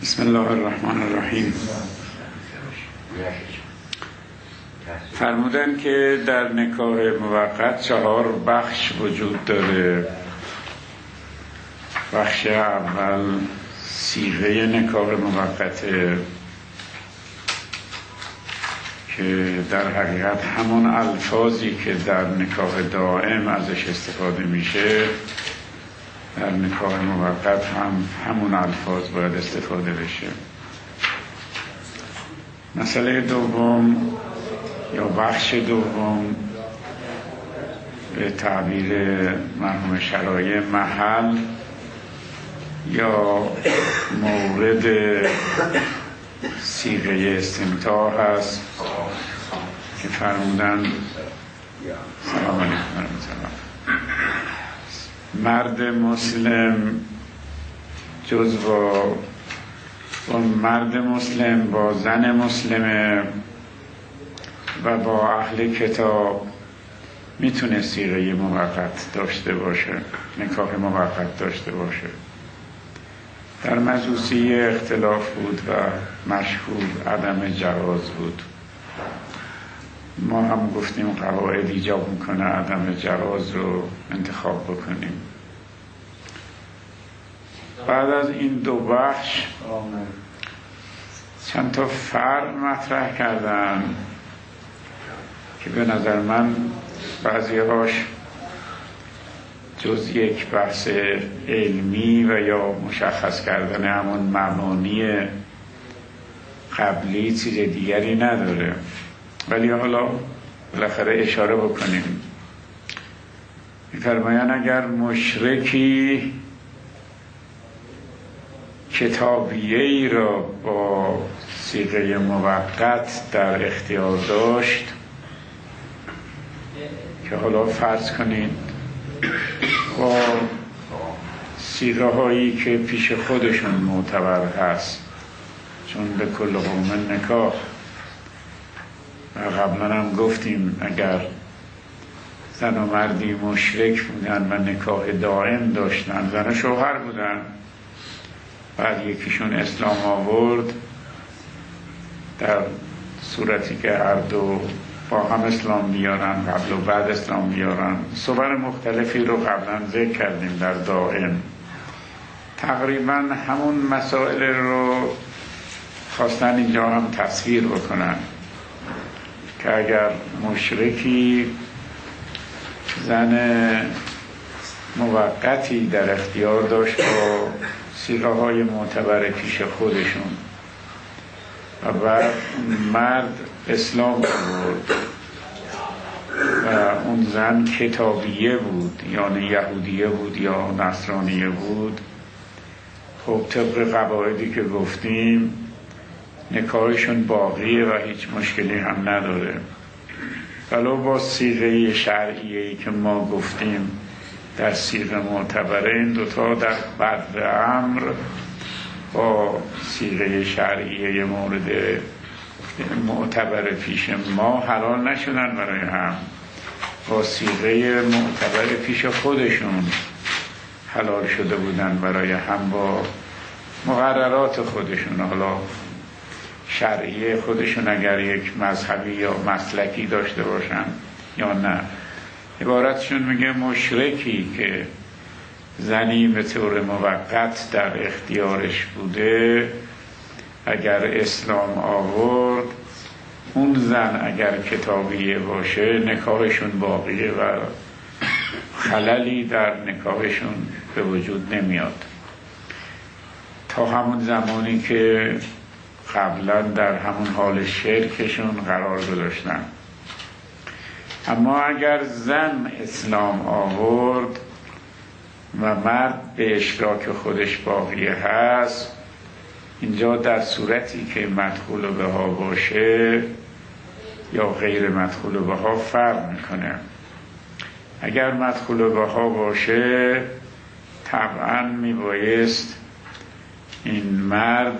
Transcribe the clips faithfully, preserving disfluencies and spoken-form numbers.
بسم الله الرحمن الرحیم. فرمودن که در نکاح موقت چهار بخش وجود داره. بخش اول صیغه نکاح موقته که در حقیقت همون الفاظی که در نکاح دائم ازش استفاده میشه در نکاح موقت هم همون الفاظ باید استفاده بشه. مسئله دوم یا بخش دوم به تعبیر مرحوم شرایع محل یا مورد صیغه استمتاع هست که فرمودن سلام علیکم و رحمت الله. مرد مسلم جز با اون مرد مسلم با زن مسلمه و با اهل کتاب میتونه صیغه موقت داشته باشه، نکاح موقت داشته باشه. در مجوسی اختلاف بود و مشهور عدم جواز بود. ما هم گفتیم قواعد ایجاب میکنه عدم جواز رو انتخاب بکنیم. بعد از این دو بخش چند تا فرق مطرح کردن که به نظر من بعضی هاش جز یک بحث علمی و یا مشخص کردن همون مبانی قبلی چیز دیگری نداره، ولی حالا بالاخره اشاره بکنیم. می‌فرمایند اگر مشرکی کتابیه‌ای را با صیغه موقت در اختیار داشت که حالا فرض کنید با صیغه هایی که پیش خودشون معتبر هست، چون به کل قوم نکاح، و قبلا هم گفتیم اگر زن و مردی مشرک بودن و نکاح دائم داشتن، زن و شوهر بودن، بعد یکیشون اسلام آورد، در صورتی که هر دو با هم اسلام بیارن، قبل و بعد اسلام بیارن، صور مختلفی رو قبلا ذکر کردیم در دائم. تقریبا همون مسائل رو خواستن اینجا هم تصویر بکنن که اگر مشرکی زن موقتی در اختیار داشت با صیغه های معتبر پیش خودشون و بعد مرد اسلام آورد و اون زن کتابیه بود، یعنی یهودیه بود یا نصرانیه بود، خب طبق قواعدی که گفتیم نکاحشون باقیه و هیچ مشکلی هم نداره. ولو با صیغه شرعیه‌ای که ما گفتیم در صیغه معتبره، این دوتا در بدر امر با صیغه شرعیه مورد معتبر پیش ما حلال نشدن برای هم، با صیغه معتبر پیش خودشون حلال شده بودن برای هم، با مقررات خودشون، حالا شرعیه خودشون اگر یک مذهبی یا مسلکی داشته باشن یا نه. عبارتشون میگه مشرکی که زنی به طور موقت در اختیارش بوده اگر اسلام آورد، اون زن اگر کتابیه باشه نکاحشون باقیه و خللی در نکاحشون به وجود نمیاد تا همون زمانی که قبلا در همون حال شرکشون قرار گذاشتن. اما اگر زن اسلام آورد و مرد به اشتراک خودش باقی هست، اینجا در صورتی که مدخول به ها باشه یا غیر مدخول به ها فرق میکنه. اگر مدخول به ها باشه طبعا میبایست این مرد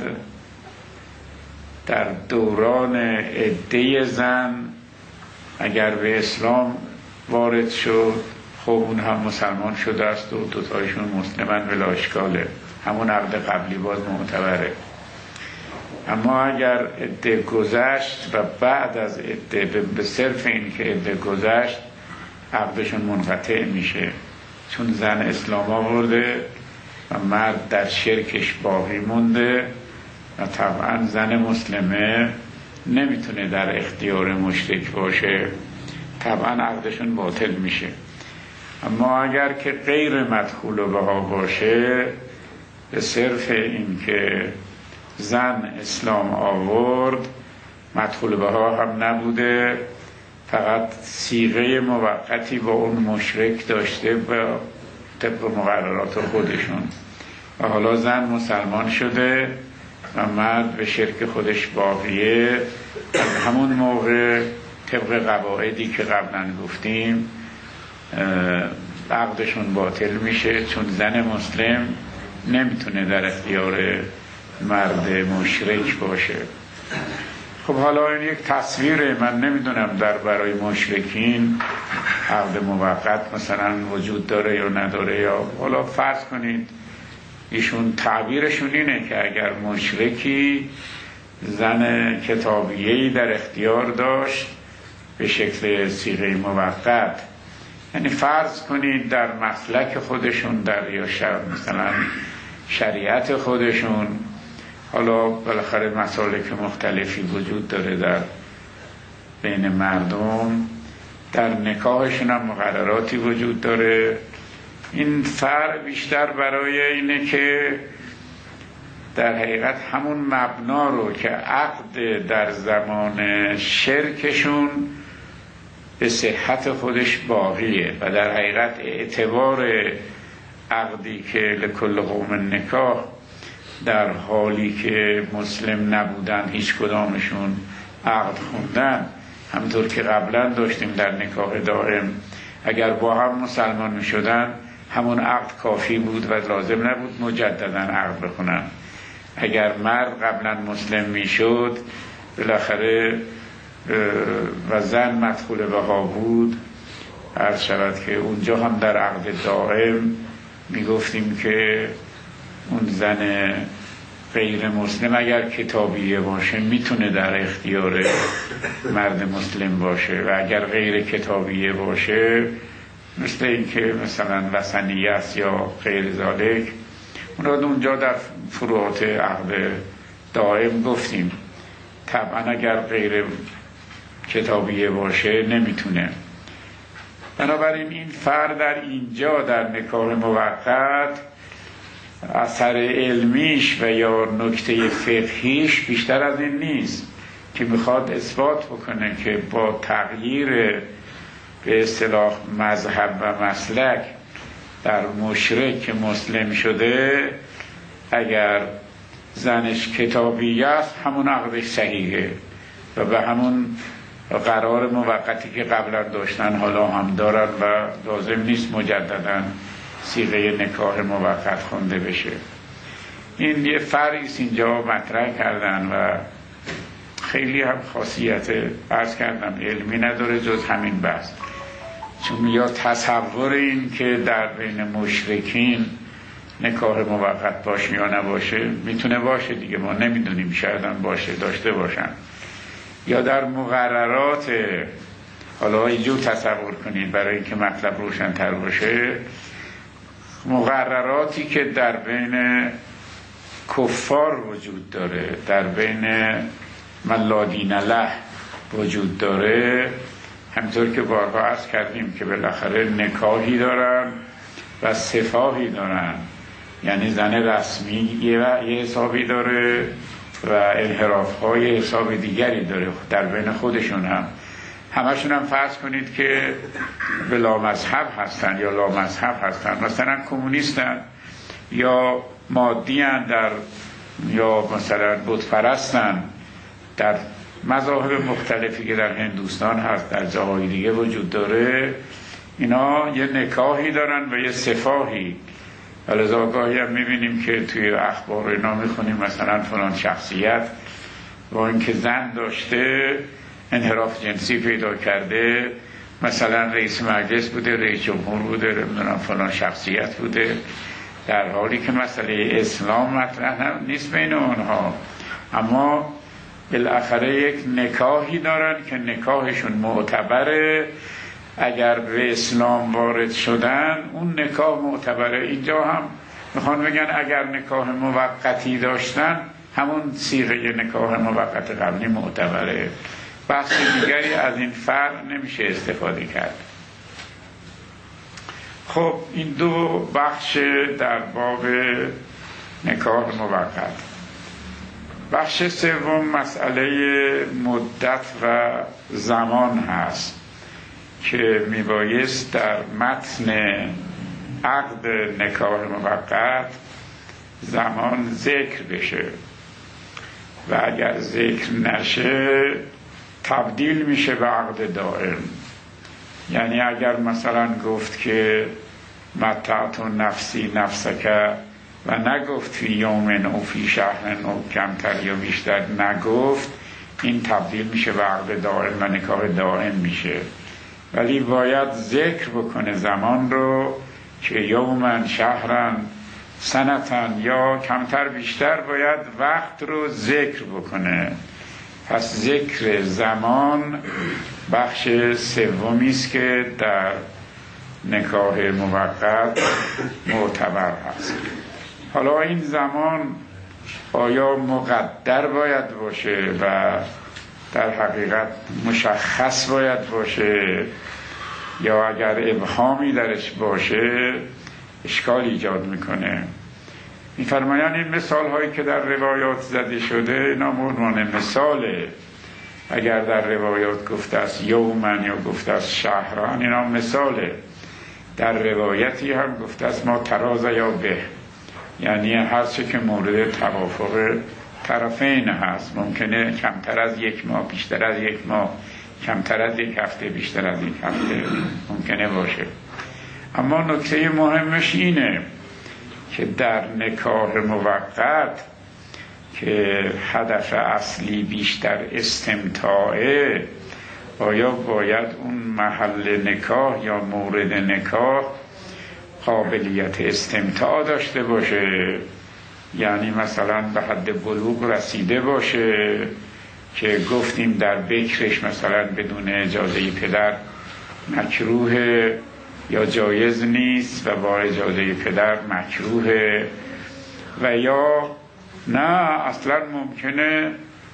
در دوران عده زن اگر به اسلام وارد شد، خب اون هم مسلمان شده است و دوتایشون مسلمن بلا اشکاله، همون عقد قبلی باز معتبره. اما اگر عده گذشت و بعد از عده به صرف این که عده گذشت عقدشون منقطع میشه، چون زن اسلام آورده و مرد در شرکش باقی مونده و طبعا زن مسلمه نمیتونه در اختیار مشرک باشه، طبعا عقدشون باطل میشه. اما اگر که غیر مدخول بها باشه، به صرف این که زن اسلام آورد مدخول بها هم نبوده، فقط صیغه موقتی با اون مشرک داشته با طبق مقررات خودشون و حالا زن مسلمان شده و مرد به شرک خودش باقیه. از همون موقع طبق قواعدی که قبلا گفتیم عقدشون باطل میشه، چون زن مسلم نمیتونه در اختیار مرد مشرک باشه. خب حالا این یک تصویره، من نمیدونم در برای مشرکین عقد موقت مثلا وجود داره یا نداره، یا حالا فرض کنید ایشون تعبیرشون اینه که اگر مشرکی زن کتابیه‌ای در اختیار داشت به شکل صیغه موقت، یعنی فرض کنید در مسلک خودشون در یا مثلا شریعت خودشون، حالا بالاخره مسالک مختلفی وجود داره در بین مردم، در نکاحشون هم مقرراتی وجود داره. این فرق بیشتر برای اینه که در حقیقت همون مبنا رو که عقد در زمان شرکشون به صحت خودش باقیه و در حقیقت اعتبار عقدی که لکل قوم نکاح در حالی که مسلم نبودن هیچ کدامشون عقد خوندن، همطور که قبلا داشتیم در نکاح دائم اگر با هم مسلمان می شدن همون عقد کافی بود و لازم نبود مجددا عقد بخونن. اگر مرد قبلا مسلم می شد بالاخره و زن مدخول بها بود، عرض شود که اونجا هم در عقد دائم می گفتیم که اون زن غیر مسلم اگر کتابیه باشه میتونه در اختیار مرد مسلم باشه و اگر غیر کتابیه باشه مثل این که مثلا وثنیه است یا غیر ذالک، اون را اونجا در فروعات عقد دائم گفتیم. طبعا اگر غیر کتابیه باشه نمیتونه. بنابراین این فرد در اینجا در نکاح موقت اثر علمیش و یا نکته فقهیش بیشتر از این نیست که میخواد اثبات بکنه که با تغییر به اصطلاح مذهب و مسلک در مشرک که مسلم شده اگر زنش کتابی است همون عقدش صحیحه و به همون قرار موقتی که قبلا داشتن حالا هم دارن و لازم نیست مجددا صیغه نکاح موقت خونده بشه. این یه فرقیست اینجا مطرح کردن و خیلی هم خاصیت عرض کردم علمی نداره جز همین بحث، چون یا تصور این که در بین مشرکین نکاح موقت باشه یا نباشه میتونه باشه دیگه، ما نمیدونیم، شاید هم باشه داشته باشن، یا در مقررات، حالا اینجور تصور کنید برای اینکه مطلب روشن‌تر باشه، مقرراتی که در بین کفار وجود داره، در بین من لا دین له وجود داره، همطور که بارها عرض کردیم که بالاخره نکاحی دارن و سفاحی دارن، یعنی زن رسمی یه حسابی داره و انحراف های حساب دیگری داره در بین خودشون هم. همشون هم فرض کنید که بلا مذهب هستن یا لا مذهب هستن، مثلا کمونیستن یا مادیان در یا مثلا بت پرستن، در مذاهب مختلفی که در هندوستان هست در جاهای دیگه وجود داره، اینا یه نکاحی دارن و یه سفاحی. ولذا گاهی هم میبینیم که توی اخبار اینا میخونیم مثلا فلان شخصیت با اینکه زن داشته انحراف جنسی پیدا کرده، مثلا رئیس مجلس بوده، رئیس جمهور بوده، نمیدونم فلان شخصیت بوده، در حالی که مسئله اسلام مطرح نیست بین اونها. اما بالاخره یک نکاحی دارن که نکاحشون معتبره. اگر به اسلام وارد شدن اون نکاح معتبره. اینجا هم میخوان بگن اگر نکاح موقتی داشتن همون صیغه نکاح موقت قبلی معتبره. بحث دیگری از این فرق نمیشه استفاده کرد. خب این دو بخش در باب نکاح موقت. بخش سوم مسئله مدت و زمان هست که میبایست در متن عقد نکاح موقت زمان ذکر بشه و اگر ذکر نشه تبدیل میشه به عقد دائم. یعنی اگر مثلا گفت که متعت نفسی نفسک و نگفت فی یوم او فی شهر او کمتر یا بیشتر نگفت، این تبدیل میشه به عقد دائم و نکاح دائم میشه. ولی باید ذکر بکنه زمان رو که یومن شهرن سنتن یا کمتر بیشتر باید وقت رو ذکر بکنه. پس ذکر زمان بخش سومی است که در نکاح موقت معتبر هست. حالا این زمان آیا مقدر باید باشه و در حقیقت مشخص باید باشه یا اگر ابهامی درش باشه اشکال ایجاد میکنه؟ میفرمایند این مثال هایی که در روایات زده شده اینا عنوان مثاله. اگر در روایات گفته است یومن یا گفته است شهران اینا مثاله. در روایتی هم گفته است ما تراز یا به، یعنی هر چه که مورد توافق طرفین هست. ممکنه کمتر از یک ماه، بیشتر از یک ماه، کمتر از یک هفته، بیشتر از یک هفته ممکنه باشه. اما نکته مهمش اینه که در نکاح موقت که هدف اصلی بیشتر استمتاعه، آیا باید اون محل نکاح یا مورد نکاح قابلیت استمتاع داشته باشه؟ یعنی مثلا به حد بلوغ رسیده باشه که گفتیم در بکرش مثلا بدون اجازه پدر مکروه یا جایز نیست و با اجازه پدر مکروه، و یا نه اصلا ممکنه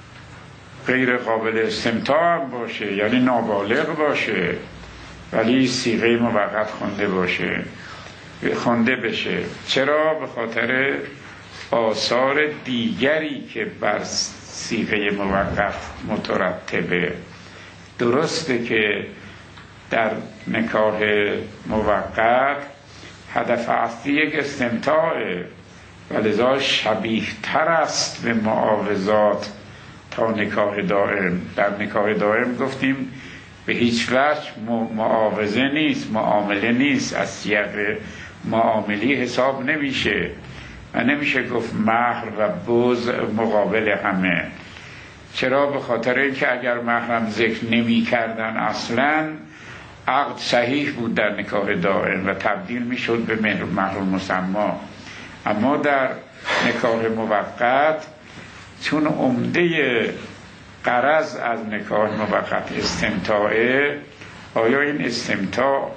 غیر قابل استمتاع باشه، یعنی نابالغ باشه ولی صیغه موقت خونده باشه خونده بشه. چرا؟ به خاطر آثار دیگری که بر صیغه موقت مترتبه. درسته که در نکاح موقت هدف اصلی یک استمتاعه و لذا شبیه تر است به معاوضات تا نکاح دائم. در نکاح دائم گفتیم به هیچ وجه معاوضه نیست، معامله نیست، از سیاق معاملی حساب نمیشه و نمیشه گفت مهر و بز مقابل همه. چرا؟ به خاطر اینکه اگر محرم ذکر نمی کردن اصلا عقد صحیح بود در نکاح دائم و تبدیل می شد به مهر مسما. اما در نکاح موقت چون عمده غرض از نکاح موقت استمتاعه، آیا این استمتاع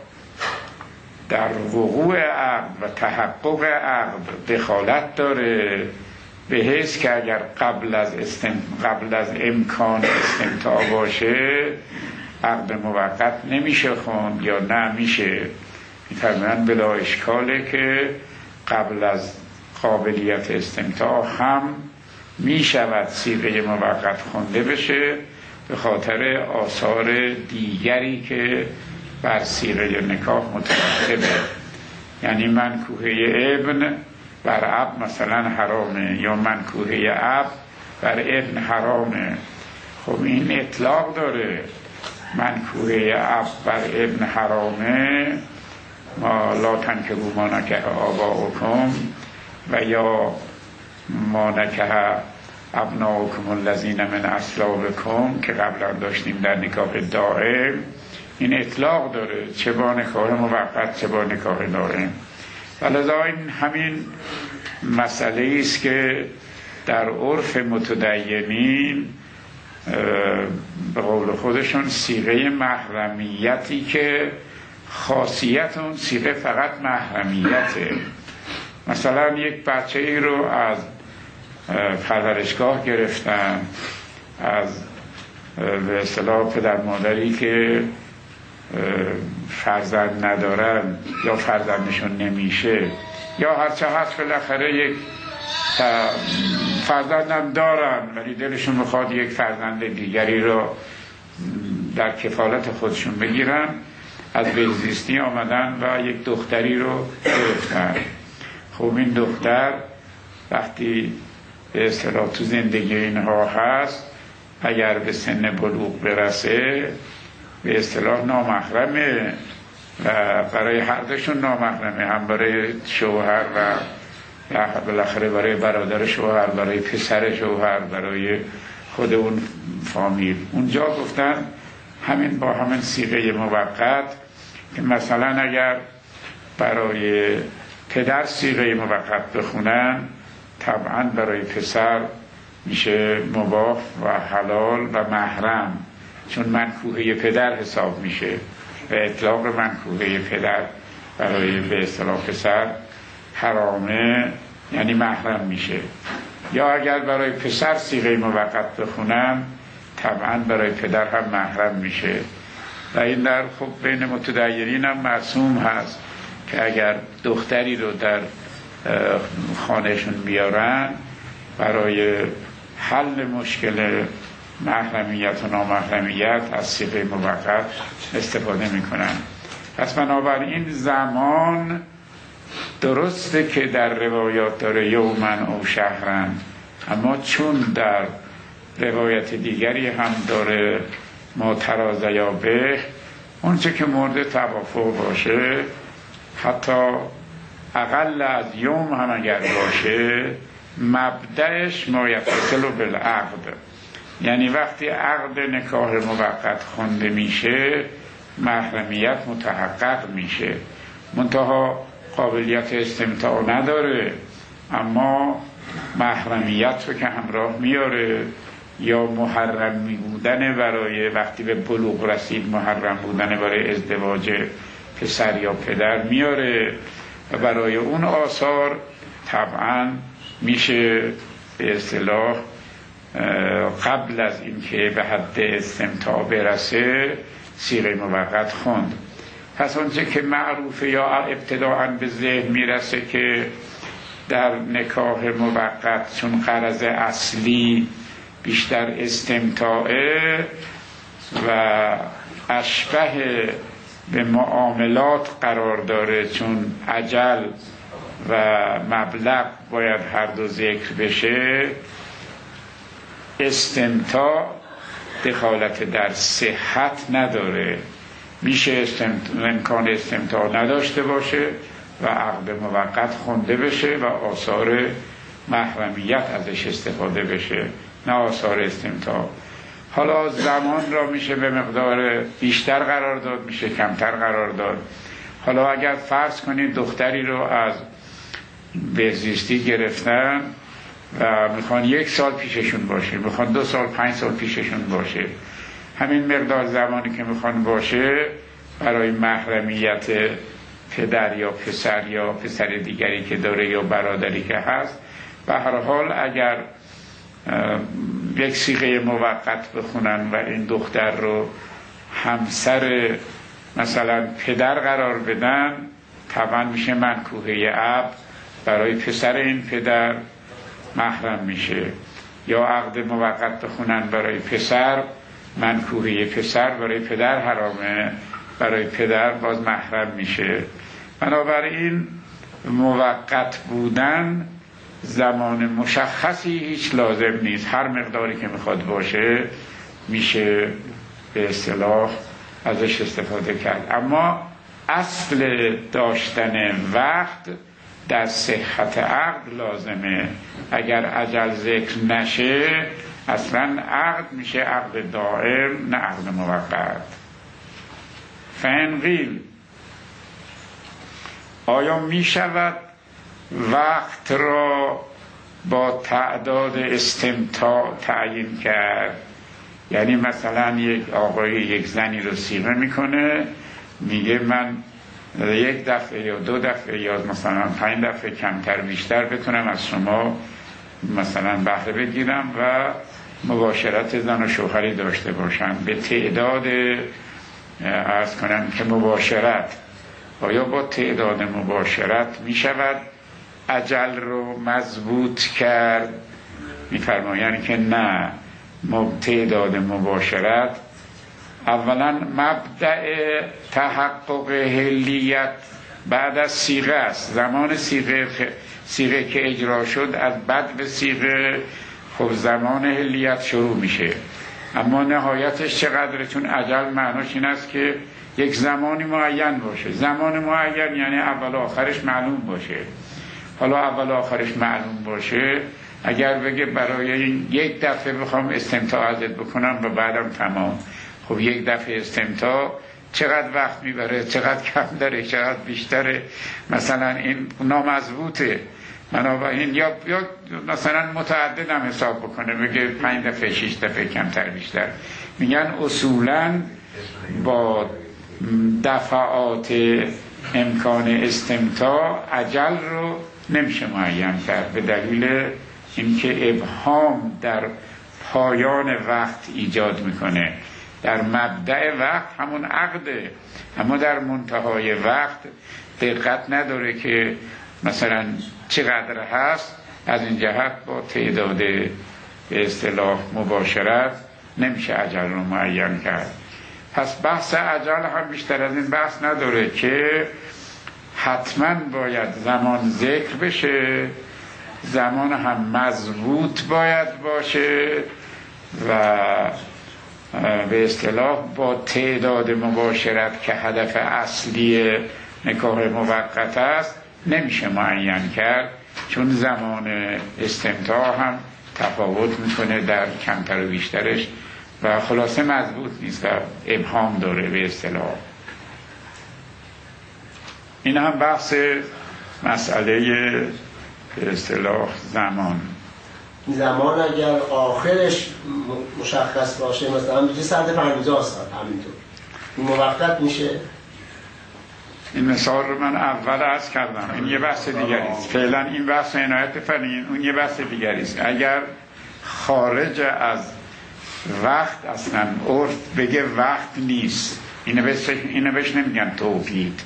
در وقوع عقد و تحقق عقد دخالت داره به حیث که اگر قبل از استم... قبل از امکان استمتاع باشه عقد موقت نمیشه خوند یا نه میشه؟ می‌فرمایند بلا اشکاله که قبل از قابلیت استمتاع هم میشود صیغه موقت خونده بشه به خاطر آثار دیگری که بر صیغه نکاح مترتبه. یعنی منکوحه ابن بر اب مثلا حرامه یا منکوحه اب بر ابن حرامه. خب این اطلاق داره. منکوحه اب بر ابن حرامه ما لا تنکحوا ما نکح آباؤکم و یا ما نکح ابناؤکم الذین من اصلابکم که قبلا داشتیم در نکاح دائم. این اطلاق داره چه با نکاح موقت چه با نکاح دائم. ولذا این همین مسئله است که در عرف متدینین به قول خودشون صیغه محرمیتی که خاصیت اون صیغه فقط محرمیته. مثلا یک بچه ای رو از پرورشگاه گرفتن، از به اصطلاح پدر مادری که فرزند ندارن یا فرزندشون نمیشه یا هرچه هست، بالاخره یک فرزندم دارن ولی دلشون میخواد یک فرزند دیگری رو در کفالت خودشون بگیرن، از بهزیستی آمدن و یک دختری رو گرفتن. خب این دختر وقتی به اصطلاح تو زندگی اینها هست، اگر به سن بلوغ برسه به اصطلاح نامحرمه و برای هر دوشون نامحرمه، هم برای شوهر و بالاخره برای برادر شوهر، برای پسر شوهر، برای خود اون فامیل. اونجا گفتن همین با همین صیغه موقت که مثلا اگر برای پدر صیغه موقت بخونن، طبعا برای پسر میشه مباح و حلال و محرم، چون منکوحه پدر حساب میشه و اطلاق منکوحه پدر برای به اصطلاح پسر حرامه، یعنی محرم میشه. یا اگر برای پسر صیغه موقت بخونن، طبعا برای پدر هم محرم میشه. و این در خب بین متدینین هم مرسوم هست که اگر دختری رو در خانهشون بیارن، برای حل مشکل محرمیت و نامحرمیت از صیغه موقت استفاده میکنن. پس بنابراین زمان درسته که در روایات داره یومن او شهرن، اما چون در روایت دیگری هم داره ما ترازیا به، اون چه که مورد توافق باشه، حتی اقل از یوم هم اگر باشه، مبدأش ما یتصل بالعقد، یعنی وقتی عقد نکاح موقت خونده میشه محرمیت متحقق میشه. منتها قابلیت استمتاع نداره اما محرمیت رو که همراه میاره، یا محرم بودن برای وقتی به بلوغ رسید محرم بودن برای ازدواج پسر یا پدر میاره و برای اون آثار طبعا میشه به اصطلاح قبل از اینکه به حد استمتاع برسه صیغه موقت خوند. پس اونچه که معروفه یا ابتداعاً به ذهن میرسه که در نکاح موقت چون غرض اصلی بیشتر استمتاعه و اشبه به معاملات قرار داره، چون اجل و مبلغ باید هر دو ذکر بشه، استمتاع دخالت در صحت نداره، میشه استمتاع، امکان استمتاع نداشته باشه و عقد موقت خونده بشه و آثار محرمیت ازش استفاده بشه، نه آثار استمتاع. حالا زمان را میشه به مقدار بیشتر قرار داد، میشه کمتر قرار داد. حالا اگر فرض کنید دختری رو از بهزیستی گرفتن و میخوان یک سال پیششون باشه، میخوان دو سال پنج سال پیششون باشه، همین مقدار زمانی که میخوان باشه برای محرمیت پدر یا پسر یا پسر دیگری که داره یا برادری که هست، به هر حال اگر یک صیغه موقت بخونن و این دختر رو همسر مثلا پدر قرار بدن، طبعا میشه منکوحه اب، برای پسر این پدر محرم میشه. یا عقد موقت بخونن برای پسر، منکوحه پسر برای پدر حرامه، برای پدر باز محرم میشه. بنابراین موقت بودن زمان مشخصی هیچ لازم نیست، هر مقداری که میخواد باشه میشه به اصطلاح ازش استفاده کرد. اما اصل داشتن وقت در صحت عقد لازمه. اگر اجل ذکر نشه اصلا عقد میشه عقد دائم نه عقد موقت. فإن قیل آیا میشود وقت را با تعداد استمتاع تعیین کرد. یعنی مثلا یک آقای یک زنی رو سیغه میکنه، میگه من یک دفعه یا دو دفعه یا مثلا پنج دفعه کمتر بیشتر بتونم از شما مثلا بهره بگیرم و مباشرت زن و شوهری داشته باشم به تعداد عرض کنم که مباشرت. آیا با تعداد مباشرت می شود اجل رو مضبوط کرد؟ می فرمایند که نه، تعداد مباشرت اولا مبدأ تحقق حلیت بعد از صیغه است. زمان صیغه صیغه که اجرا شد از بعد به صیغه، خب زمان حلیت شروع میشه، اما نهایتش چقدره؟ چون اجل معناش این است که یک زمانی معین باشه. زمان معین یعنی اول آخرش معلوم باشه. حالا اول آخرش معلوم باشه، اگر بگه برای این یک دفعه بخوام استمتاع ازت بکنم و بعدم تمام، خب یک دفعه استمتاع چقدر وقت میبره، چقدر کم داره، چقدر بیشتره؟ مثلا این نامضبوطه. بنابراین یا یا مثلا متعدد هم حساب بکنه، بگه پنج دفعه شش دفعه کمتر بیشتر. میگن اصولا با دفعات امکان استمتاع اجل رو نمیشه معین کرد، به دلیل اینکه ابهام در پایان وقت ایجاد میکنه. در مبدأ وقت همون عقده، اما در منتهای وقت دقت نداره که مثلا چقدر هست. از این جهت با تعداد به اصطلاح مباشرت نمیشه اجل رو معین کرد. پس بحث اجل هم بیشتر از این بحث نداره که حتما باید زمان ذکر بشه، زمان هم مضبوط باید باشه و به اصطلاح با تعداد مباشرت که هدف اصلی نکاح موقت است نمیشه معین کرد، چون زمان استمتاع هم تفاوت میکنه در کمتر و بیشترش و خلاصه مضبوط نیست و ابهام داره به اصطلاح. این هم بحث مسئله به اصطلاح زمان. زمان اگر آخرش مشخص باشه، مثلا بگه صد پنجاه سال، همینطور این موقت میشه. این مثال رو من اول عرض کردم، این یه بحث دیگری است. فعلا این بحث عنایت فرمایید، اون یه بحث دیگری است. اگر خارج از وقت اصلا عرف بگه وقت نیست، اینو بهش اینو بهش نمیگن توقیت.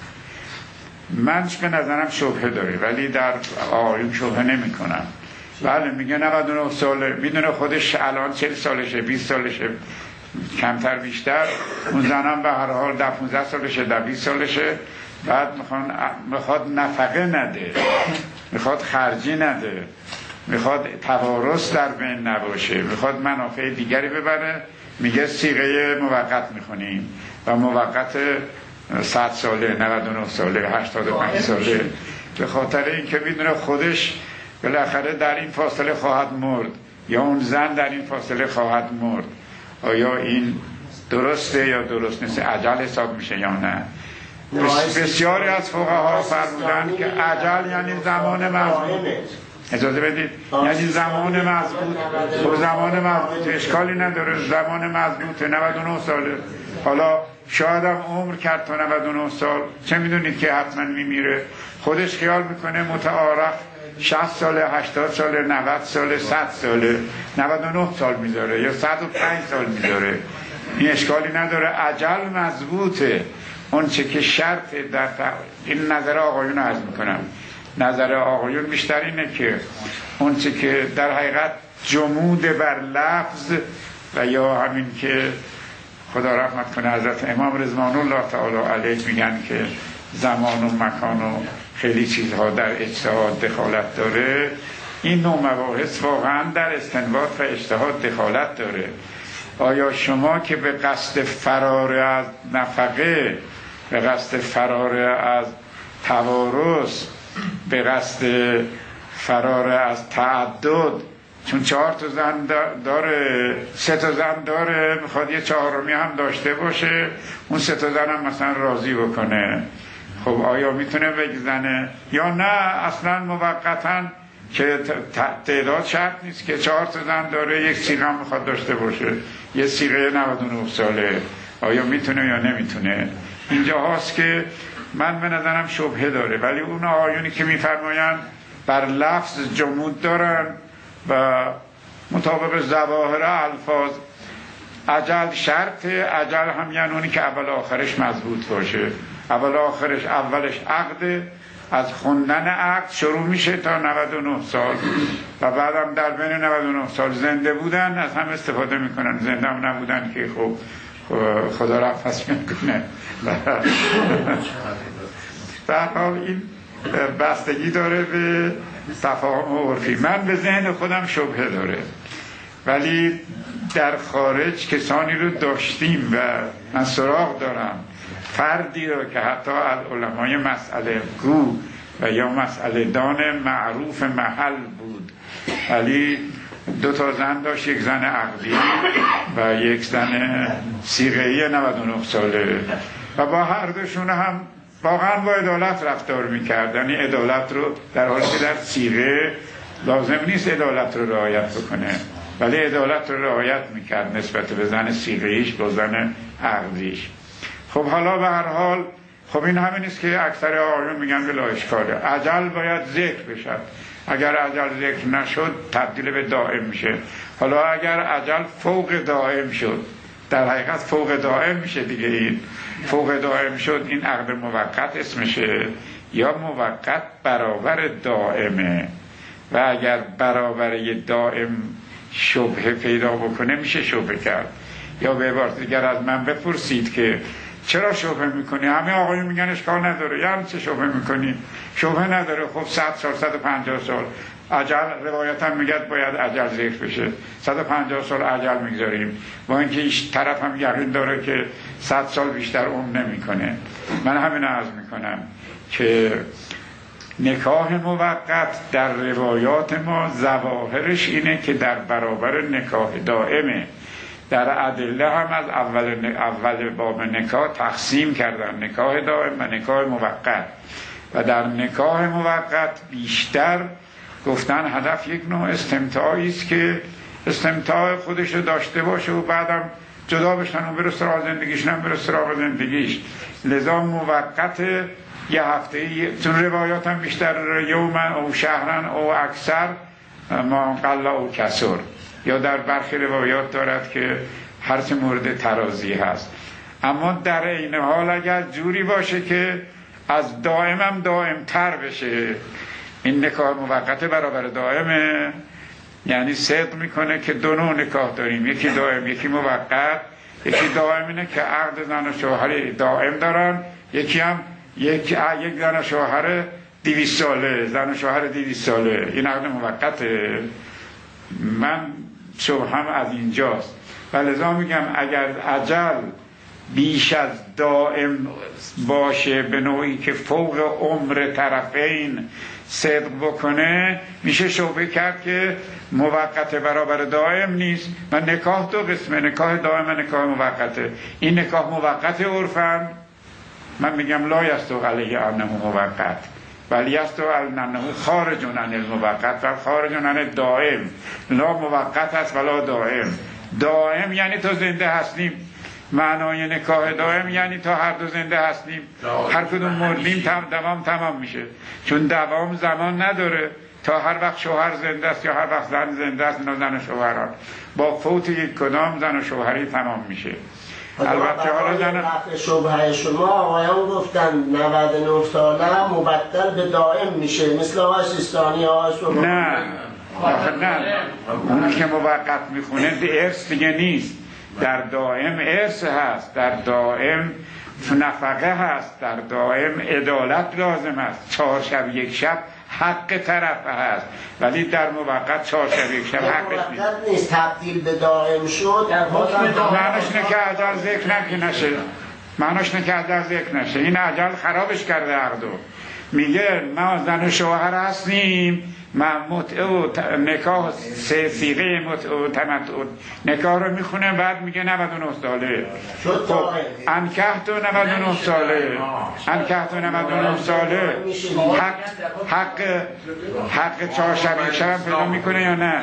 منش به نظرم شبهه داره، ولی در آیون شبهه نمی کنم. بله میگه نود و نه ساله، میدونه خودش الان چهل سالشه، بیست سالشه، کمتر بیشتر. اون زنم به هر حال ده پانزده سالشه، ده بیست سالشه. بعد میخوان میخواد نفقه نده، میخواد خرجی نده، میخواد توارث در بین نباشه، میخواد منافع دیگری ببره. میگه صیغه موقت میخونیم و موقت صد ساله، نود و نه ساله، هشتاد و پنج ساله، به خاطر اینکه میدونه خودش بالاخره در این فاصله خواهد مرد یا اون زن در این فاصله خواهد مرد. آیا این درسته یا درست نیست؟ عجل حساب میشه یا نه؟ بسیاری از فقها فرمودن که عجل یعنی زمان مضبوط. اجازه بدید، یعنی زمان مضبوط. خب زمان مضبوط اشکالی نداره، زمان مضبوط نود و نه ساله. حالا شاید هم عمر کرد تا نود و نه سال، چه میدونید که حتما میمیره؟ خودش خیال میکنه متعارف شصت ساله، هشتاد ساله، نود ساله، صد ساله، نود و نه سال میذاره یا صد و پنج سال میذاره. این اشکالی نداره، عجل مضبوطه. اون چه که شرط در تق... این نظر آقایون عرض میکنم. نظر آقایون بیشتر اینه که اون چه که در حقیقت جمود بر لفظ و یا همین که خدا رحمت کنه حضرت امام رضوان الله تعالی علیه میگن که زمان و مکان و خیلی چیزها در اجتهاد دخالت داره، این نوع مباحث واقعا در استنباط و اجتهاد دخالت داره. آیا شما که به قصد فرار از نفقه، به قصد فرار از توارث، به قصد فرار از تعدد، چون چهار تا زن داره، سه تا زن داره، میخواد یه چهارمی هم داشته باشه، اون سه تا زن هم مثلا راضی بکنه، خب آیا میتونه بگذنه یا نه؟ اصلا موقتا که تعداد شرط نیست که چهار تا زن داره یک سیغه هم میخواد داشته باشه، یه سیغه نود و نه ساله آیا میتونه یا نمیتونه. اینجا هاست که من به نظرم شبهه داره، ولی اون آیونی که میفرمایند بر لفظ جمود دارن و مطابق ظواهر الفاظ اجل شرط، اجل هم یعنی اونی که اول آخرش مضبوط باشه، اول آخرش اولش عقد، از خوندن عقد شروع میشه تا نود و نه سال و بعدم در بین نود و نه سال زنده بودن از هم استفاده میکنن، زنده هم نبودن که خب خدا رفت پس میکنه. در حال این بستگی داره به تفاهم عرفی. من به ذهن خودم شبهه داره، ولی در خارج کسانی رو داشتیم و من سراغ دارم، فردی رو که حتی از علمای مسئله گو و یا مسئله دان معروف محل بود، ولی دو تا زن داشت، یک زن عقدی و یک زن صیغه‌ای نود و نه ساله و با هر دوشون هم واقعا با عدالت رفتار میکرد. یعنی عدالت رو در حالی که در صیغه لازم نیست عدالت رو رعایت بکنه، ولی عدالت رو رعایت میکرد نسبت به زن صیغه‌ایش با زن عقدیش. خب حالا به هر حال خب این همین نیست که اکثر آقایون میگن بلا اشکاله، اجل باید ذکر بشد، اگر اجل ذکر نشد تبدیل به دائم میشه. حالا اگر اجل فوق دائم شد، در حقیقت فوق دائم میشه دیگه، این فوق دائم شد این عقد موقت اسمشه یا موقت برابر دائمه، و اگر برابر دائم شبهه پیدا بکنه میشه شبهه کرد. یا به عبارت دیگر از من بپرسید که چرا شبهه میکنی؟ همه آقایون میگن اشکال نداره، یعنی چه شبهه میکنی؟ شبهه نداره. خب صد سال، صد و پنجاه سال اجل روایت هم میگه باید اجل ذکر بشه، صد و پنجاه سال اجل میگذاریم، با اینکه ایش طرف هم یقین داره که صد سال بیشتر عمر نمیکنه. من همین عرض میکنم که نکاح موقت در روایات ما ظواهرش اینه که در برابر نکاح دائمه. در ادله هم از اول اول باب نکاح تقسیم کردن نکاح دائم و نکاح موقت، و در نکاح موقت بیشتر گفتن هدف یک نوع استمتاعی است که استمتاع خودش رو داشته باشه و بعدم جدا بشن و بره سراغ زندگیش، نه بره سراغ زندگیش. لذا موقت یه هفته ای، چون روایات هم بیشتر یومن او شهرن او اکثر ما قل او کسر، یا در برخی روایات دارد که هرچه مورد ترازی هست. اما در این حال اگر جوری باشه که از دائم هم دائم تر بشه، این نکاح موقت برابر دائمه، یعنی صدق میکنه که دو نوع نکاح داریم، یکی دائم یکی موقت. یکی دائم اینه که عقد زن و شوهر دائم دارن، یکی هم یک یک زن و شوهر دویست ساله، زن و شوهر دویست ساله، این عقد موقته. من شبهم از اینجاست و لذا میگم اگر اجل بیش از دائم باشه به نوعی که فوق عمر طرفین صدق بکنه، میشه شبهه کرد که موقت برابر دائم نیست. و نکاح دو قسمه، نکاح دائم و نکاح موقته. این نکاح موقت عرفن من میگم لا یستو علیه انه موقت، ولی یستو انه خارج عن الموقت و خارج عن دائم. لا موقت است ولا دائم. دائم یعنی تا زنده هستیم، معنای نکاح دائم یعنی تا هر دو زنده هستیم، هر کدوم مردیم تم دوام تمام میشه، چون دوام زمان نداره. تا هر وقت شوهر زنده است یا هر وقت زن زنده است، اینا زن و شوهران، با فوت یک کدام زن و شوهری تمام میشه. البته حالا زن شبهه شما آقایان گفتن نود و نه ساله مبدل به دائم میشه، مثل آقای سیستانی آقای شما. نه آخه نه، اونی که موقت میخونه ارث دیگه نیست. در دائم ارث هست، در دائم نفقه هست، در دائم عدالت لازم است، چهار شب یک شب حق طرف هست، ولی در موقت چهار شب یک شب حقش نیست. نیست تبدیل به دائم شد، معناش نه که اجل ذکر نشه، معناش نه که اجل ذکر نشه. این اجل خرابش کرده عقدو. میگه ما زن و شوهر هستیم، ما متعه و نکاح سه سیغه متعه و تمتع نکاح رو میخونه، بعد میگه نود و نه ساله. خب انکحت و نود و نه ساله، انکحت و نود و نه ساله حق حق حق چهارشنبه شب پیدا میکنه یا نه؟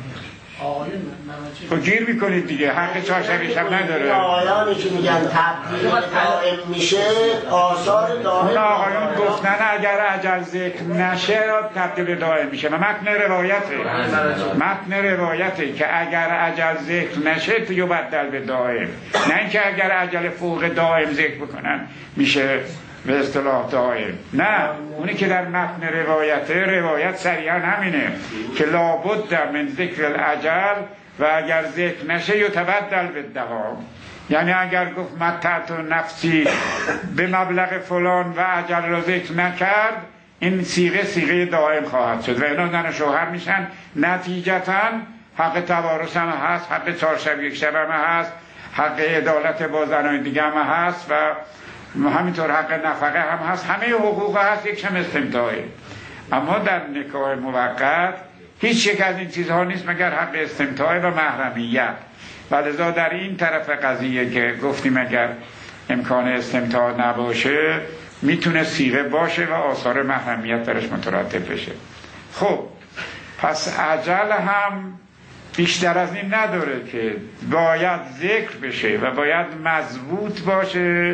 خب گیر میکنید دیگه، حق چهارشنبه شب نداره. آقایانی که میگن تبدیل دائم میشه آثار دائم، اون آقایان گفتن اگر اجل ذکر نشه تبدیل دائم میشه و متن روایته، متن روایته که اگر اجل ذکر نشه تو بدل به دائم، نه اینکه اگر اجل فوق دائم ذکر بکنن میشه به اصطلاح دائم. نه، اونی که در متن روایته، روایت صریحا همینه که لابد در من ذکر الاجل و اگر ذکر نشه یتبدل بالدوام، یعنی اگر گفت متعت نفسی به مبلغ فلان و اجل را ذکر نکرد، این صیغه صیغه دائم خواهد شد و اینا زن شوهر میشن. نتیجتا حق توارث هم هست، حق چهار شب یک شب هم هست، حق عدالت با زنای دیگه هم هست و همینطور حق نفقه هم هست، همه حقوق هست، یک شم استمتاعه. اما در نکاح موقت هیچ یک از این چیزها نیست مگر حق استمتاع و محرمیت. و لذا در این طرف قضیه که گفتیم اگر امکان استمتاع نباشه میتونه صیغه باشه و آثار محرمیت درش مترتب بشه. خب پس اجل هم بیشتر از این نداره که باید ذکر بشه و باید مضبوط باشه.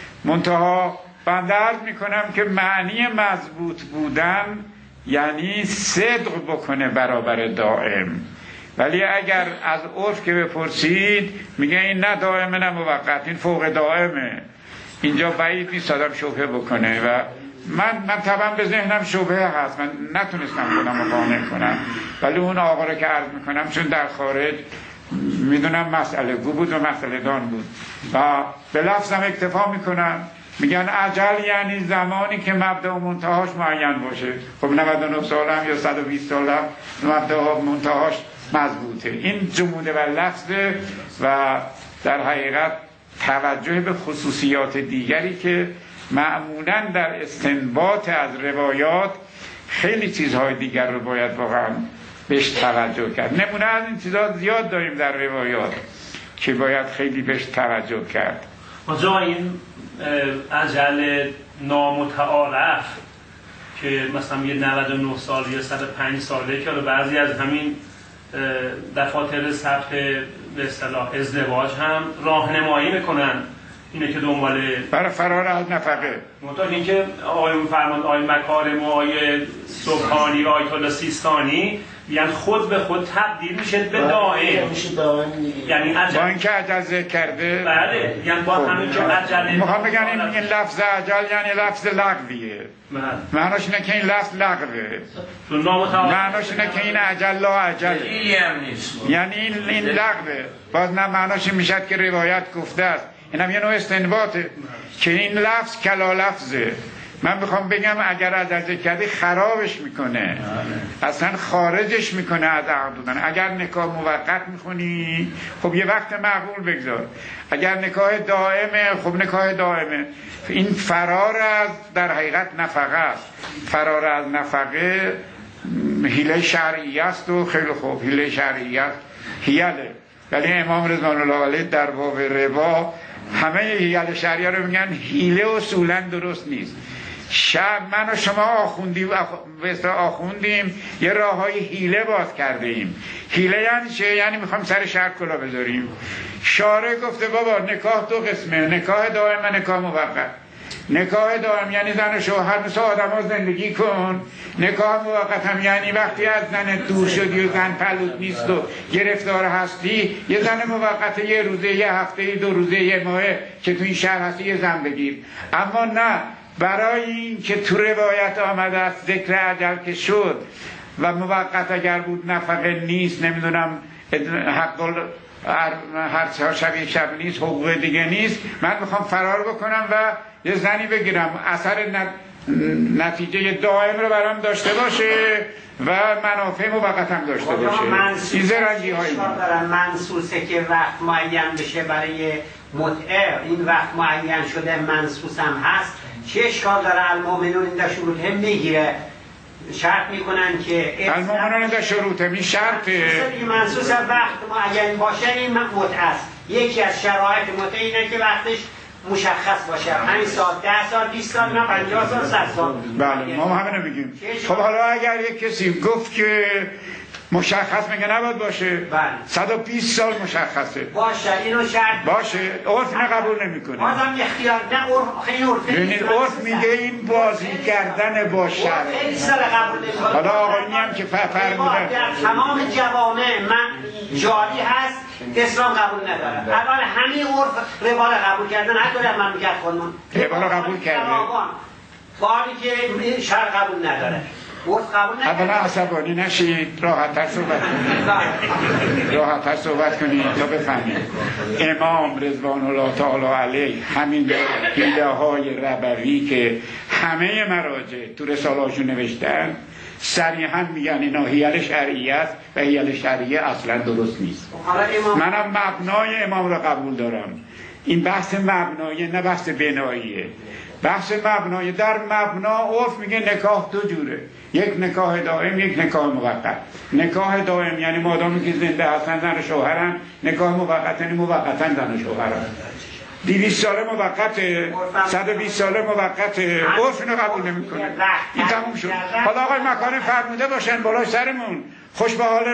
منتها بنده عرض میکنم که معنی مضبوط بودن یعنی صدق بکنه برابر دائم. ولی اگر از عرف که بپرسید میگه این نه دائمه نه موقت، این فوق دائمه، اینجا بعید نیست آدم شبهه بکنه. و من من طبعا به ذهنم شبهه هست، من نتونستم خودم رو قانع کنم، ولی اون آقا رو که عرض میکنم چون در خارج میدونم مسئله گو بود و مسئله دان بود و به لفظم اکتفا میکنم، میگن اجل یعنی زمانی که مبدأ و منتهاش معین باشه. خب نود و نه سال هم یا صد و بیست سال هم مبدأ و منتهاش مضبوطه. این جموده و لفظه و در حقیقت توجه به خصوصیات دیگری که معمولا در استنباط از روایات خیلی چیزهای دیگر رو باید واقعا بهش توجه کرد. نمونه از این چیزها زیاد داریم در روایات که باید خیلی بهش توجه کرد. آنجا این اجل نامتعارف که مثلا یه نود و نه سال یا صد و پنج ساله که بعضی از همین دفاتر ثبت به اصطلاح ازدواج هم راهنمایی میکنن اینه که دنبال برای فرار از نفقه. منتها اینکه آقایون فرمان آقای مکارم و آقای سبحانی و آیت الله سیستانی یعنی خود به خود تبدیل میشه به دائم، یعنی با اینکه اجل ذکر کرده. بله، یعنی با همین که اجل میخوام بگن این میگن لفظ اجل یعنی لفظ لغویه. معناش اینه که این لفظ لغوه، معناش اینه که این اجل لا اجل یعنی این این لغوه. باز نه معناش میشد که روایت گفته است، اینم یه نوع استنباطه که این لفظ کلا لفظه. من میخوام بگم اگر از ذکر کردی خرابش میکنه، اصلا خارجش میکنه از عقد بودن. اگر نکاح موقت میخونی خب یه وقت معقول بگذار، اگر نکاح دائمه خب نکاح دائمه. این فرار از در حقیقت نفقه است، فرار از نفقه حیله شرعی است و خیلی خوب حیله شرعی است، حیله. ولی امام رضوان الله علیه در باب ربا همه حیل شرعیه رو میگن حیله اصولا درست نیست. شب من و شما آخوندیم آخوندیم یه راه های حیله باز کرده ایم. حیله یعنی چه؟ یعنی میخوام سر شرط کلا بذاریم. شارع گفته بابا نکاح دو قسمه، نکاح دائم و نکاح موقت. نکاح دائم یعنی زن و شوهر مثل آدم ها زندگی کن. نکاح موقت هم یعنی وقتی از زن دور شدی و زن پلوت نیست و گرفتار هستی، یه زن موقت یه روزه یه هفته دو روزه یه ماهه که تو این شهر هستی یه زن بگیر. اما نه، برای این که تو روایت آمده است ذکر اجل که شد و موقت اگر بود نفقه نیست، نمیدونم حق هر چهار شب یک شب نیست، حقوق دیگه نیست، من میخوام فرار بکنم و یه زنی بگیرم، اثر نتیجه دائم رو برام داشته باشه و منافع موقت هم داشته باشه. این زرنگی هایی منصوصه که وقت معین بشه برای متعه، این وقت معین شده منصوص هم هست. چه اشکال داره المؤمنون این در شروط هم میگیره شرط میکنن که المؤمنون در شروط هم این شرطه منصوص وقت ما اگر این باشه این متعه است. یکی از شرایط متعه اینه که وقتش مشخص باشه پنج سال ده سال بیست سال نه پنجاه سال صد سال. بله ما هم همینو میگیم. خب حالا اگر یک کسی گفت که مشخص میگه نباید باشه بله صد و بیست سال مشخصه باشه اینو شرط باشه عرف نه قبول نمیکنه بازم اختیار نه عرف خیلی عرف یعنی عرف میگه این بازی کردن با شرع خیلی سال قبول نمیکنه. حالا آقایونی هم که فرمودن در تمام جوامع من جاری هست اسلام قبول نداره. الان همین عرف ربا رو قبول کردن حتی در مملکت خودمون ربا رو قبول کرده باری که شرع قبول نداره عرف قبول نداره. اولا عصبانی نشید راحت‌تر صحبت کنید راحت‌تر صحبت کنید تا بفهمید. امام رضوان الله تعالی علیه همین حیله های ربوی که همه مراجع تو رساله‌هاشون نوشتن صریحاً میگن اینا حیل شرعیه است و حیل شرعیه اصلا درست نیست. منم مبنای امام را قبول دارم. این بحث مبنایه نه بحث بناییه. بحث مبنایه در مبنا عرف میگه نکاح دو جوره، یک نکاح دائم یک نکاح موقت. نکاح دائم یعنی مادامی که زنده هستن زن و شوهرن، نکاح موقت یعنی موقتا زن و شوهرن. دویست ساله موقته، صد و بیست ساله موقته، عرف اینو قبول نمیکنه. این تموم شد. حالا آقای مکارم فرموده باشن بالای سرمون خوش به حال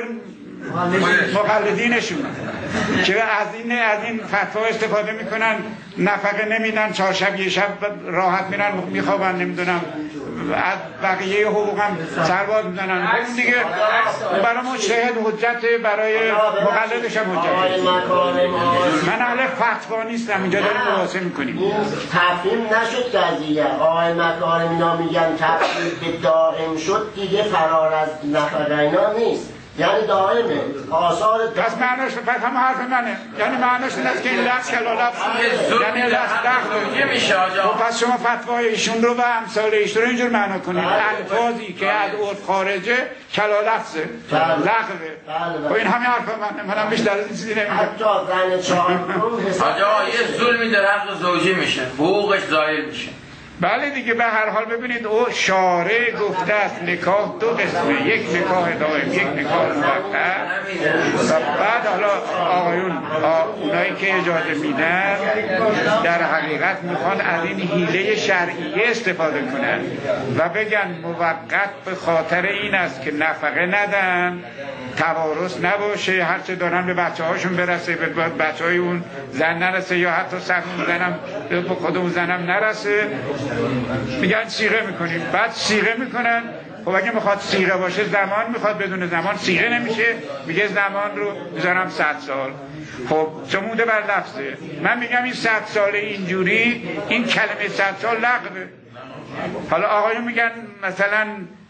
مقلدینشون که از این از این فتوا استفاده میکنن، نفقه نمیدن، چهارشب یه شب راحت میرن میخوابن، نمیدونم از بقیه حقوق هم سرباز میزنن. اون دیگه برای مجتهد حجت، برای مقلدش هم حجت. من اهل فتوا نیستم، اینجا داریم مباحثه میکنیم. تفهیم نشد قضیه. آقای مکارم اینا میگن تفهیم دائم شد دیگه فرار از نفقه اینا نیست، یعنی دائمه آثار پس معناش پس هم حرف منه، یعنی معناش این است که این لفظ کلا لفظ یعنی لفظ دخل میشه. پس شما فتوای ایشون رو و امثال ایشون رو اینجور معنا کنید الفاظی که از عرف خارجه کلا لفظه لغوه. خب این همه حرف منه، منم بیشتر از این چیزی نمیگم. حتی زن چهارم آجا یه ظلمی در حق زوجی میشه، حقوقش ضایع میشه. بله دیگه به هر حال ببینید او شارع گفته است نکاح دو قسمه، یک نکاح دائم یک نکاح موقت. و بعد حالا آقایون اونایی که اجازه میدن در حقیقت میخوان از این حیله شرعیه استفاده کنن و بگن موقت به خاطر این است که نفقه ندن، توارث نباشه، هرچه دارن به بچه هاشون برسه، به بچه های اون زن نرسه، یا حتی سهم زنم به خود اون زنم نرسه، میگن صیغه میکنیم. بعد صیغه میکنن. خب اگه میخواد صیغه باشه زمان میخواد، بدون زمان صیغه نمیشه، میگه زمان رو میذارم صد سال. خب جموده بر لفظه. من میگم این صد سال اینجوری، این کلمه صد سال لغوه. حالا آقایون میگن مثلا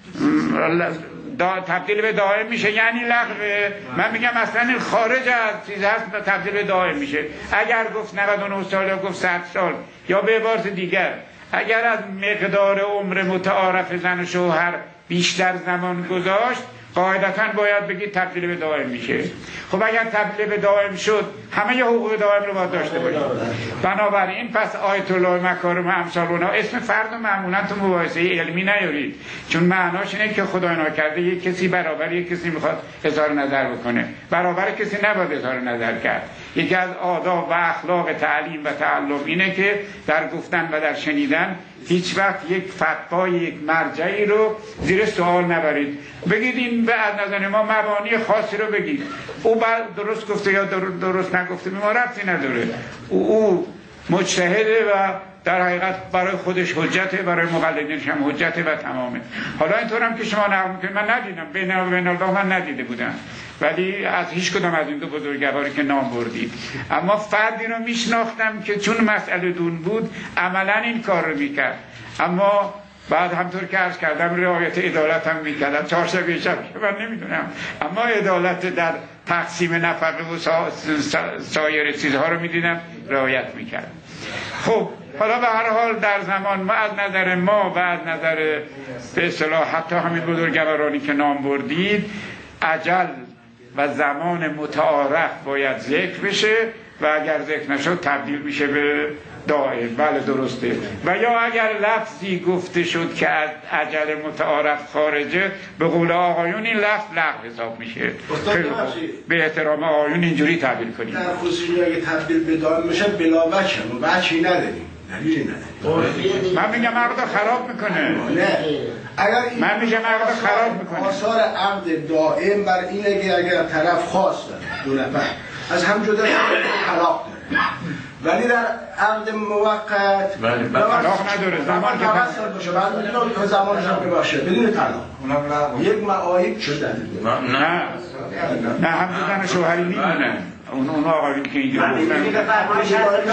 دا تبدیل به دائم میشه یعنی لغوه. من میگم اصلا این خارج از چیز هست، تبدیل به دائم میشه. اگر گفت نود و نه سال یا گفت صد سال، یا به عبارت دیگر اگر از مقدار عمر متعارف زن و شوهر بیشتر زمان گذاشت قاعدتاً باید بگید تبدیل به دائم میشه. خب اگر تبدیل به دائم شد همه ی حقوق دائم رو باید داشته باشید. بنابراین پس آیت الله مکارم و امثال اونها اسم فرد رو معمولاً تو مباحثه علمی نیارید، چون معناش اینه که خدای ناکرده یک کسی برابر یک کسی میخواد اظهار نظر بکنه، برابر کسی نباید اظهار نظر کرد. یکی از آداب و اخلاق تعلیم و تعلم اینه که در گفتن و در شنیدن هیچ وقت یک فتوای یک مرجعی رو زیر سوال نبرید. بگید این به از نظر ما مبانی خاصی رو بگید، او درست گفته یا درست نگفته به ما ربطی نداره. او, او مجتهده و در حقیقت برای خودش حجته، برای مقلدینش هم حجته و تمامه. حالا اینطور هم که شما نقل میکنید، من ندیدم، بین و بین الله من ندیده بودم، ولی از هیچ کدام از این دو بزرگواری که نام بردید. اما فردی رو میشناختم که چون مسئله دون بود عملا این کار رو میکرد، اما بعد همطور که عرض کردم رعایت عدالت هم میکردم. چهار شب یه شب که من نمیدونم، اما عدالت در تقسیم نفقه و سا... سا... سایر چیزها رو میدیدم رعایت میکرد. خب حالا به هر حال در زمان ما از نظر ما و از نظر به اصطلاح حتی همین بزرگوارانی که نام بردید، اجل و زمان متعارف باید ذکر بشه و اگر ذکر نشد تبدیل میشه به دائم. بله درسته. و یا اگر لفظی گفته شد که از اجل متعارف خارجه، به قول آقایون این لفظ لغو حساب میشه. خیلی خوب، به احترام آقایون اینجوری تعبیر کنیم. در خصوصی اگه تبدیل به دائم بشه بلا وجه و وجهی نداریم، دلیلی نداریم. من میگم عقد خراب میکنه. نه، اگر این من میگم عقد خراب میکنه. آثار عقد دائم بر اینه که اگر طرف خواست دو نفر از هم جدا شدن طلاق داره، ولی در عقد موقت بله طلاق نداره. زمان که پنج سال باشه بعد میدونم که زمانش هم باشه بدون طلاق یک معایب شده. نه نه هم زن شوهری میمونن. اون اون آقایون که اینجا گفتن به فرمایش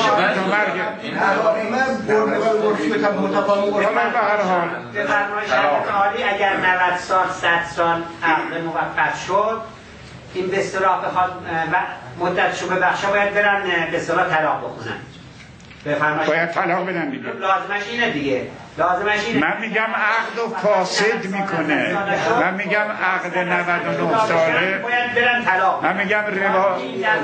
به فرمایش عالی اگر نود سال صد سال عقد موقت شد، این به اصطلاح بخواد مدتشو ببخشه باید برن به اصطلاح طلاق بخونن. باید طلاق بدن دیگه. لازمش اینه دیگه. لازمش اینه. من میگم عقد و فاسد میکنه. من میگم عقد نود و نه ساله باید برن طلاق. من میگم روا.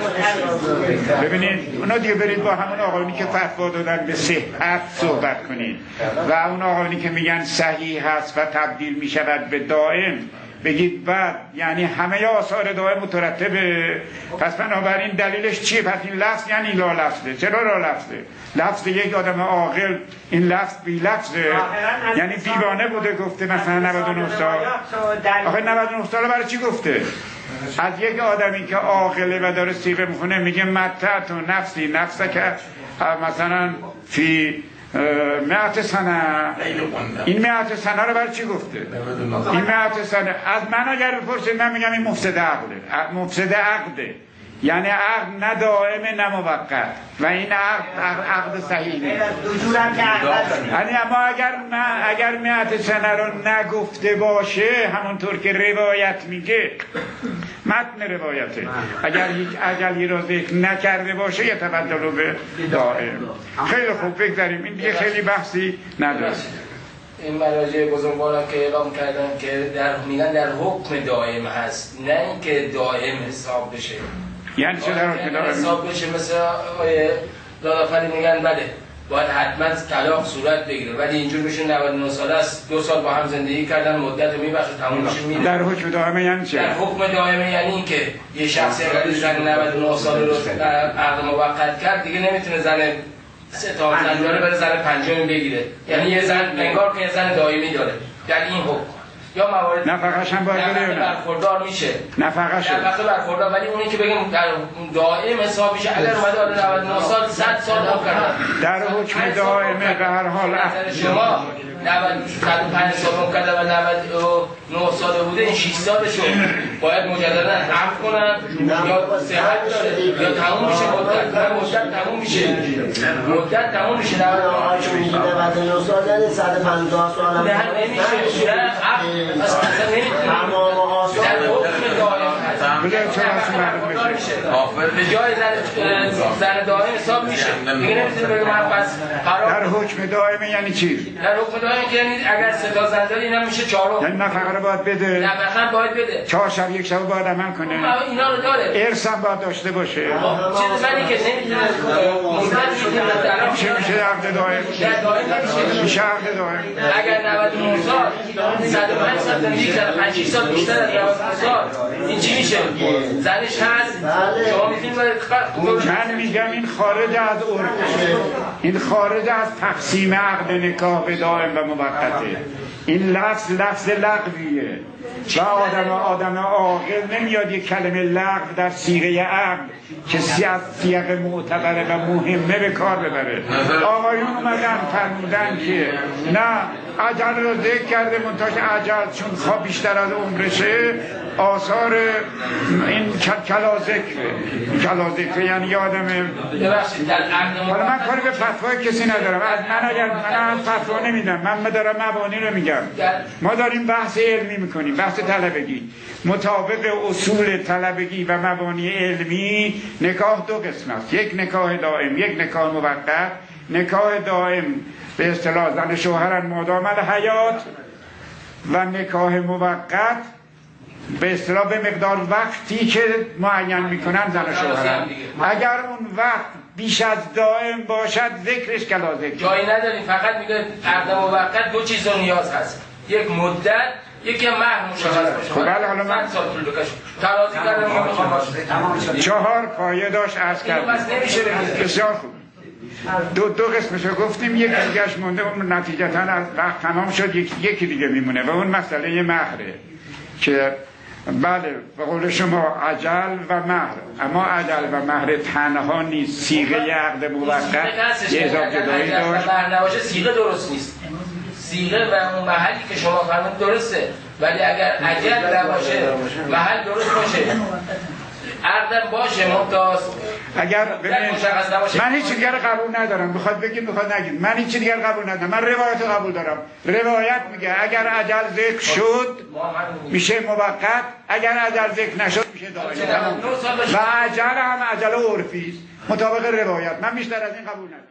ببینید اونا دیگه برید با همون آقایونی که فتوا دادن به صحت صحبت کنید و اون آقایونی که میگن صحیح هست و تبدیل میشود به دائم بگید بعد یعنی همه آثار دائم مترتبه. پس بنابراین دلیلش چیه؟ پس این لفظ یعنی لا لفظه. چرا لا لفظه؟ لفظ یک آدم عاقل این لفظ بی لفظه، یعنی دیوانه بوده گفته مثلا نود و نه سال. آخه نود و نه سال برای چی گفته؟ از یک آدمی که عاقله و داره صیغه میخونه میگه متعت و نفسی نفسه که مثلا فی مئت سنه. این مئت سنه رو برای چی گفته؟ این مئت سنه از من اگر بپرسید من میگم این مفسد عقده. مفسد عقده یعنی عقد نه دائم نه موقت و این عقد عقد صحیح نیست. یعنی اما اگر من اگر مئت سنه رو نگفته باشه همونطور که روایت میگه، متن روایته، اگر هیچ اجلی را ذکر نکرده باشه یه تبدل به دائم. خیلی خوب بگذاریم، این دیگه خیلی بحثی نداره. این مراجع بزرگوارم که اعلام کردن که در میگن در حکم دائم هست، نه اینکه دائم حساب بشه. یعنی چه در حکم دائم حساب بشه؟ مثل دادافری میگن بله باید حتما طلاق صورت بگیره، ولی اینجور بشه نود و نه ساله است، دو سال با هم زندگی کردن، مدت رو میبخشه تموم میشه میره. در حکم دائمه یعنی چه؟ در حکم دائمه یعنی این که یه شخصی اگر زن نود و نه ساله رو عقد موقت کرد دیگه نمیتونه زن سه تا زن داره بره زن پنجمی بگیره، یعنی یه زن انگار که یه زن دائمی داره در این حکم. یا موارد نفقه‌ش هم باید بده یا نه؟ برخوردار میشه. نفقه‌ش نفقه برخوردار، ولی اونی که بگیم در دائم حساب میشه اگر اومده آره نود و نه سال صد سال حکم کرده. در حکم دائمه به هر حال شما نود و پنج سال حکم کرده و نود و نه ساله بوده، این شش سالشو باید مجددا عفو کنن یا صحت داره یا تموم میشه مدت مدت تموم میشه مدت تموم میشه نود و نه سال یعنی صد و پنجاه سال هم نه نمیشه. نه عفو اصلا تمام آثار در حکم دائم هست. بله چرا معلوم بشه؟ به جای زن زن دائم حساب میشه دیگه. نمیتونه بگم من پس در حکم دائمه یعنی چی؟ در حکم دائم که یعنی اگر سه تا زن داری اینم میشه چهارم، یعنی نفقه رو باید بده، نفقه باید بده، چهار شب یک شب باید عمل کنه، اینا رو داره، ارث هم باید داشته باشه. چیز زنی که نمیتونه مدت الان میشه میشه عقد دائم میشه عقد دائم. اگر نود و نه سال صد و پنج سال زندگی کرده، پنج سال بیشتر از نود و نه سال این چی میشه؟ زنش هست شما میتونید. من میگم این خارج از عرف، این خارج از تقسیم عقد نکاح به دائم و موقته. این لفظ لفظ لغویه و آدم آدم عاقل نمیاد یک کلمه لغو در صیغه عقد که از سیاق معتبره و مهمه به کار ببره. آقایون اومدن فرمودن که نه اجل رو ذکر کرده منتاج اجل چون خواه بیشتر از عمرشه آثار این کلا ذکره. این کلا ذکره یعنی آدم. حالا من کاری به فتوای کسی ندارم، از من اگر من از فتوا نمیدم، من دارم مبانی رو میگم. ما داریم بحث علمی میکنیم، بحث طلبگی. مطابق اصول طلبگی و مبانی علمی نکاح دو قسم است، یک نکاح دائم یک نکاح موقت. نکاح دائم به اصطلاح زن شوهرن مادام الحیات و نکاح موقت به اصطلاح به مقدار وقتی که معین میکنن زن شوهرن. اگر اون وقت بیش از دائم باشد ذکرش کلا ذکر. جایی نداریم، فقط میگه عقد موقت دو چیز رو نیاز هست، یک مدت، یکی هم مهر مشخص باشه. خب بله، حالا من صد سال طول بکشه ترازی کردم ما میخوام باشه چهار پایه داشت عرض اینو کردم. بس نمیشه بگید. بسیار خوب. دو دو قسمش رو گفتیم، یک دیگهش مونده، اون نتیجتا از وقت تمام شد، یک یکی دیگه میمونه و اون مسئله مهره که بله به قول شما عجل و مهر، اما عجل و مهر تنها نیست، صیغه عقد موقت یه حساب جدایی داشت. مهر نباشه صیغه درست نیست، صیغه و اون محلی که شما فرمودید درسته، ولی اگر عجل نباشه محل درست باشه عقدم باشه ممتاز. اگر ببینید من هیچ دیگر قبول ندارم، بخواد بگید بخواد نگید، من هیچ دیگر قبول ندارم، من روایت رو قبول دارم. روایت میگه اگر اجل ذکر شد میشه موقت، اگر اجل ذکر نشد میشه دائم. و اجل هم اجل عرفی است مطابق روایت، من بیشتر از این قبول ندارم.